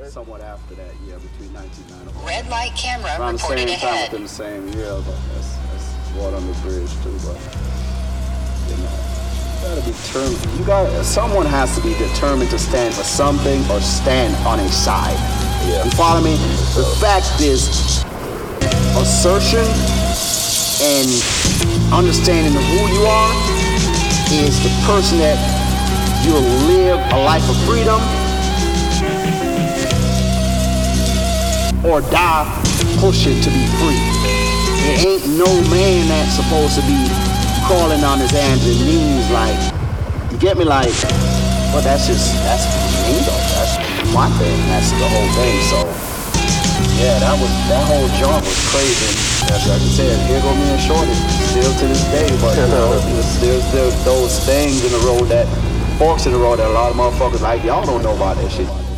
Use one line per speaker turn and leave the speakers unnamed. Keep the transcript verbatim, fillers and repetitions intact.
somewhat after that, yeah, between nineteen ninety-one.
Red light camera
around the
reported
same time
ahead.
within the same year, but that's, that's water on the bridge too, but, you know, you gotta be determined. You got someone has to be determined to stand for something or stand on a side.
Yeah.
You follow me? The fact is, assertion and understanding of who you are is the person that you'll live a life of freedom or die pushing to be free. It ain't no man that's supposed to be crawling on his hands and knees like, you get me, like, well, that's just, that's me though, that's my thing, that's the whole thing, so, yeah, that was, that whole jump was crazy. As I said, here go me and Shorty, still to this day, but, you know, there's still, still those things in the road that, forks in the road that a lot of motherfuckers like, y'all don't know about that shit.